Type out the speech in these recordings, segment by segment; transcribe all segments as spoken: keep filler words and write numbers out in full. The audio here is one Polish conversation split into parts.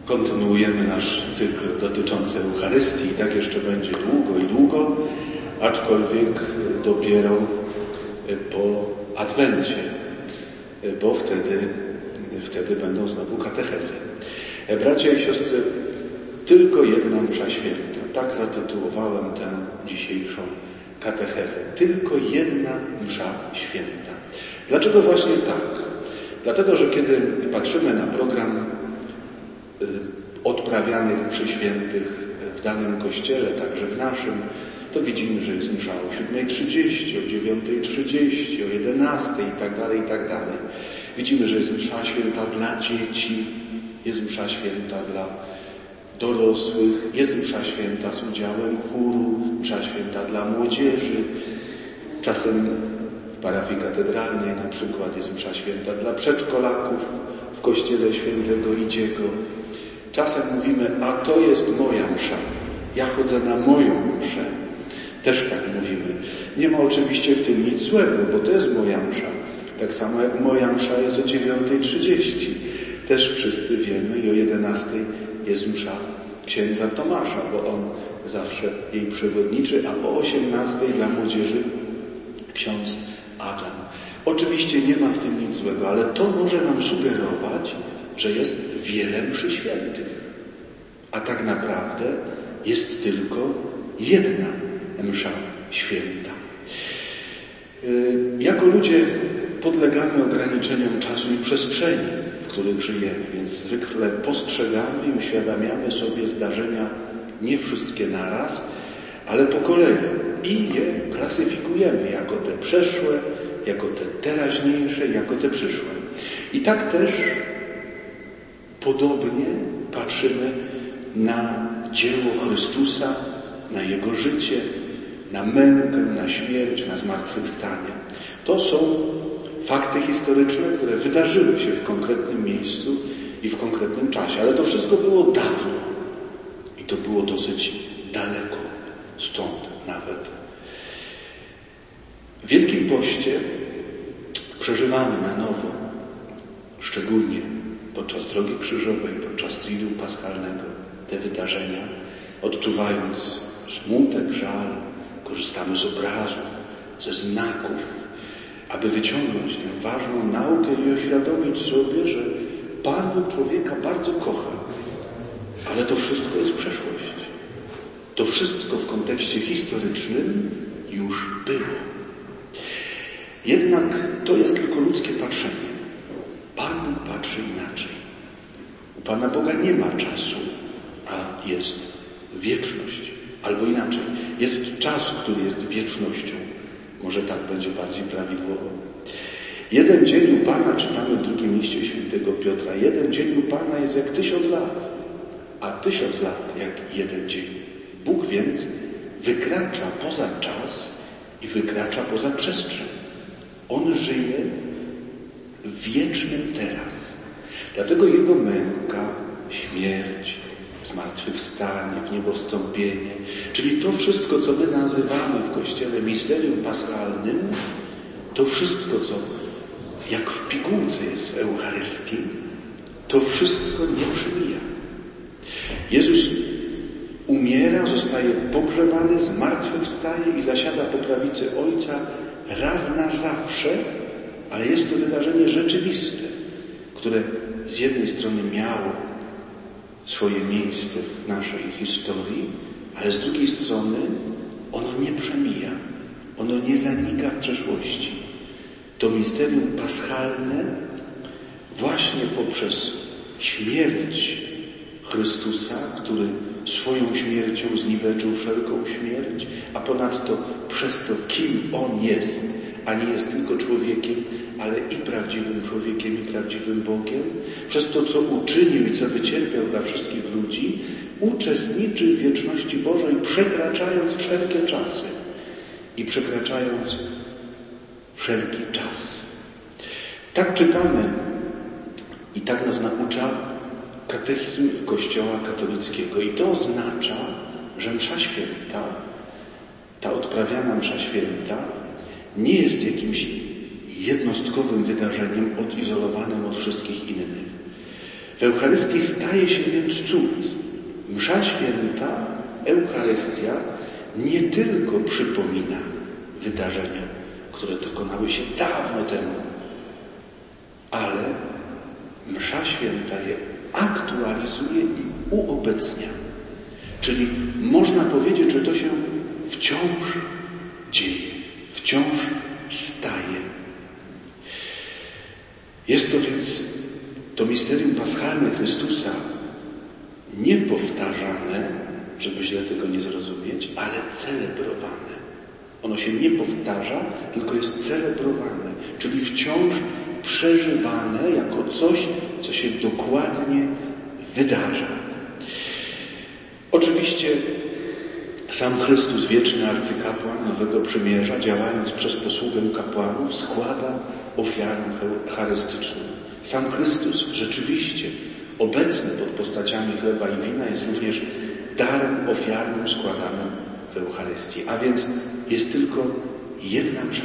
Kontynuujemy nasz cykl dotyczący Eucharystii i tak jeszcze będzie długo i długo, aczkolwiek dopiero po Adwencie, bo wtedy, wtedy będą znowu katechezy. Bracia i siostry, tylko jedna msza święta. Tak zatytułowałem tę dzisiejszą katechezę. Tylko jedna msza święta. Dlaczego właśnie tak? Dlatego, że kiedy patrzymy na program odprawianych mszy świętych w danym kościele, także w naszym, to widzimy, że jest msza o siódmej trzydzieści, o dziewiątej trzydzieści, o jedenastej i tak dalej, i tak dalej. Widzimy, że jest msza święta dla dzieci, jest msza święta dla dorosłych, jest msza święta z udziałem chóru, msza święta dla młodzieży. Czasem w parafii katedralnej na przykład jest msza święta dla przedszkolaków w kościele świętego Idziego. Czasem mówimy, a to jest moja msza, ja chodzę na moją mszę. Też tak mówimy. Nie ma oczywiście w tym nic złego, bo to jest moja msza. Tak samo jak moja msza jest o dziewiątej trzydzieści. Też wszyscy wiemy i o jedenastej jest msza księdza Tomasza, bo on zawsze jej przewodniczy, a po osiemnastej dla młodzieży ksiądz Adam. Oczywiście nie ma w tym nic złego, ale to może nam sugerować, że jest wiele mszy świętych. A tak naprawdę jest tylko jedna msza święta. Jako ludzie podlegamy ograniczeniom czasu i przestrzeni, w których żyjemy, więc zwykle postrzegamy i uświadamiamy sobie zdarzenia nie wszystkie naraz, ale po kolei i je klasyfikujemy jako te przeszłe, jako te teraźniejsze, jako te przyszłe. I tak też podobnie patrzymy na dzieło Chrystusa, na Jego życie, na mękę, na śmierć, na zmartwychwstanie. To są fakty historyczne, które wydarzyły się w konkretnym miejscu i w konkretnym czasie. Ale to wszystko było dawno. I to było dosyć daleko. Stąd nawet. W Wielkim Poście przeżywamy na nowo, szczególnie podczas Drogi Krzyżowej, podczas Triduum Paschalnego, te wydarzenia, odczuwając smutek, żal, korzystamy z obrazów, ze znaków, aby wyciągnąć tę ważną naukę i uświadomić sobie, że Pan Bóg człowieka bardzo kocha, ale to wszystko jest przeszłość. To wszystko w kontekście historycznym już było. Jednak to jest tylko ludzkie patrzenie. Pan Bóg patrzy inaczej. U Pana Boga nie ma czasu, a jest wieczność. Albo inaczej, jest czas, który jest wiecznością. Może tak będzie bardziej prawidłowo. Jeden dzień u Pana, czytamy w drugim liście świętego Piotra, jeden dzień u Pana jest jak tysiąc lat, a tysiąc lat jak jeden dzień. Bóg więc wykracza poza czas i wykracza poza przestrzeń. On żyje w wiecznym teraz. Dlatego Jego męka, śmierć, zmartwychwstanie, w niebo wstąpienie, czyli to wszystko, co my nazywamy w Kościele misterium paschalnym, to wszystko, co jak w pigułce jest w Eucharystii, to wszystko nie przemija. Jezus umiera, zostaje pogrzebany, zmartwychwstaje i zasiada po prawicy Ojca raz na zawsze, ale jest to wydarzenie rzeczywiste, które z jednej strony miało swoje miejsce w naszej historii, ale z drugiej strony ono nie przemija, ono nie zanika w przeszłości. To misterium paschalne właśnie poprzez śmierć Chrystusa, który swoją śmiercią zniweczył wszelką śmierć, a ponadto przez to, kim On jest, a nie jest tylko człowiekiem, ale i prawdziwym człowiekiem, i prawdziwym Bogiem, przez to, co uczynił i co wycierpiał dla wszystkich ludzi, uczestniczy w wieczności Bożej, przekraczając wszelkie czasy i przekraczając wszelki czas. Tak czytamy i tak nas naucza katechizm Kościoła katolickiego. I to oznacza, że msza święta, ta odprawiana msza święta, nie jest jakimś jednostkowym wydarzeniem odizolowanym od wszystkich innych. W Eucharystii staje się więc cud. Msza święta, Eucharystia nie tylko przypomina wydarzenia, które dokonały się dawno temu, ale msza święta je aktualizuje i uobecnia. Czyli można powiedzieć, że to się wciąż dzieje, wciąż staje. Jest to więc to misterium paschalne Chrystusa niepowtarzane, żeby źle tego nie zrozumieć, ale celebrowane. Ono się nie powtarza, tylko jest celebrowane, czyli wciąż przeżywane jako coś, co się dokładnie wydarza. Oczywiście sam Chrystus, wieczny arcykapłan Nowego Przymierza, działając przez posługę kapłanów, składa ofiarę eucharystyczną. Sam Chrystus rzeczywiście obecny pod postaciami chleba i wina jest również darem ofiarnym składanym w Eucharystii. A więc jest tylko jedna msza.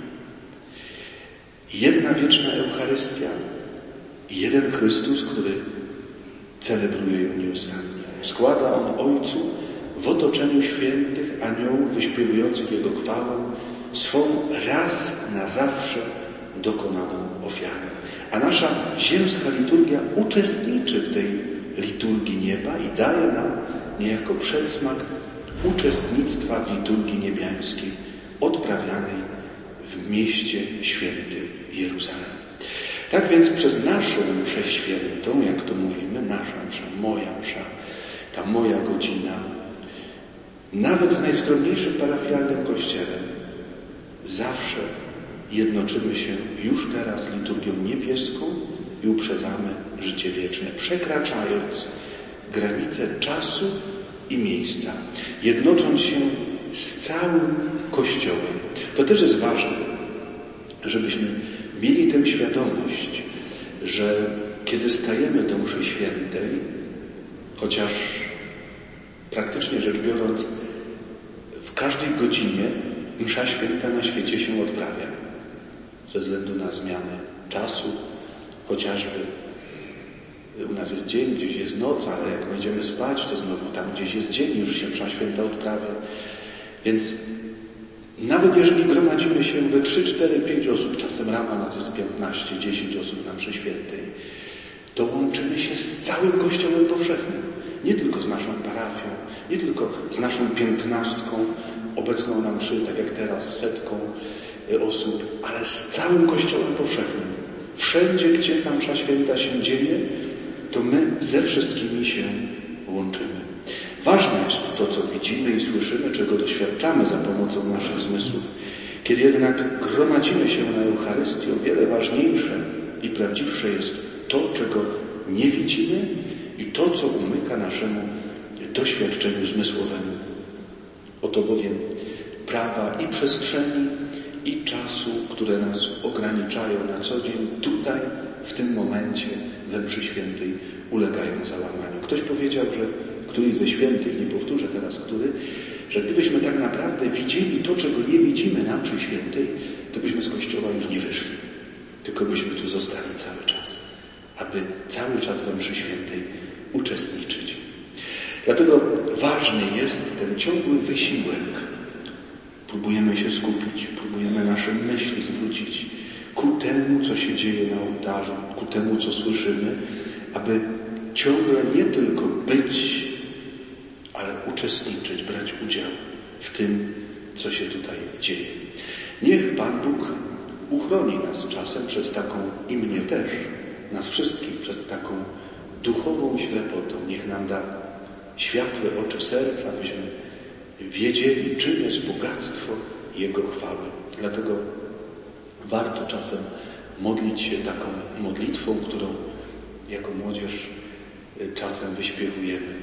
Jedna wieczna Eucharystia i jeden Chrystus, który celebruje ją nieustannie. Składa on Ojcu w otoczeniu świętych aniołów wyśpiewujących Jego chwałę swą raz na zawsze dokonaną ofiarę. A nasza ziemska liturgia uczestniczy w tej liturgii nieba i daje nam niejako przedsmak uczestnictwa w liturgii niebiańskiej odprawianej w mieście świętym Jeruzalem. Tak więc przez naszą mszę świętą, jak to mówimy, nasza msza, moja msza, ta moja godzina, nawet w najskromniejszym parafialnym kościele zawsze jednoczymy się już teraz z liturgią niebieską i uprzedzamy życie wieczne, przekraczając granice czasu i miejsca, jednocząc się z całym Kościołem. To też jest ważne, żebyśmy mieli tę świadomość, że kiedy stajemy do mszy świętej, chociaż praktycznie rzecz biorąc w każdej godzinie msza święta na świecie się odprawia ze względu na zmianę czasu, chociażby u nas jest dzień, gdzieś jest noc, ale jak będziemy spać, to znowu tam gdzieś jest dzień, już się msza święta odprawia. Więc nawet jeżeli gromadzimy się we trzy, cztery, pięć osób, czasem rano nas jest piętnaście, dziesięć osób na mszy świętej, to łączymy się z całym Kościołem powszechnym. Nie tylko z naszą parafią, nie tylko z naszą piętnastką obecną na mszy, tak jak teraz setką osób, ale z całym Kościołem powszechnym. Wszędzie, gdzie ta msza święta się dzieje, to my ze wszystkimi się łączymy. Ważne jest to, co widzimy i słyszymy, czego doświadczamy za pomocą naszych zmysłów. Kiedy jednak gromadzimy się na Eucharystii, o wiele ważniejsze i prawdziwsze jest to, czego nie widzimy i to, co umyka naszemu doświadczeniu zmysłowemu. Oto bowiem prawa i przestrzeni, i czasu, które nas ograniczają na co dzień, tutaj, w tym momencie, we mszy świętej ulegają załamaniu. Ktoś powiedział, że któryś ze świętych, nie powtórzę teraz który, że gdybyśmy tak naprawdę widzieli to, czego nie widzimy na mszy świętej, to byśmy z Kościoła już nie wyszli. Tylko byśmy tu zostali cały czas, aby cały czas we mszy świętej uczestniczyć. Dlatego ważny jest ten ciągły wysiłek. Próbujemy się skupić, próbujemy nasze myśli zwrócić ku temu, co się dzieje na ołtarzu, ku temu, co słyszymy, aby ciągle nie tylko być, ale uczestniczyć, brać udział w tym, co się tutaj dzieje. Niech Pan Bóg uchroni nas czasem przed taką, i mnie też, nas wszystkich, przed taką duchową ślepotą. Niech nam da światłe oczy serca, abyśmy wiedzieli, czym jest bogactwo Jego chwały. Dlatego warto czasem modlić się taką modlitwą, którą jako młodzież czasem wyśpiewujemy.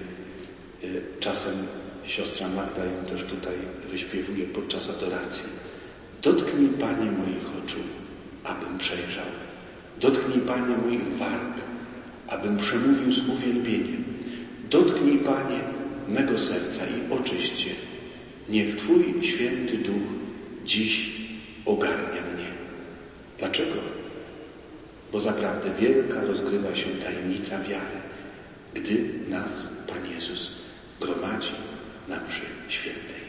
Czasem siostra Magda ją też tutaj wyśpiewuje podczas adoracji. Dotknij, Panie, moich oczu, abym przejrzał. Dotknij, Panie, moich warg, abym przemówił z uwielbieniem. Dotknij, Panie, mego serca i oczyść je. Niech Twój święty Duch dziś ogarnia mnie. Dlaczego? bo zaprawdę wielka rozgrywa się tajemnica wiary, gdy nas Pan Jezus gromadzi na mszy świętej.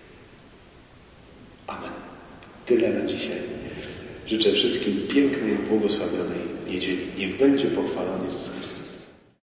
Amen. Tyle na dzisiaj. Życzę wszystkim pięknej, błogosławionej niedzieli. Niech będzie pochwalony Jezus Chrystus.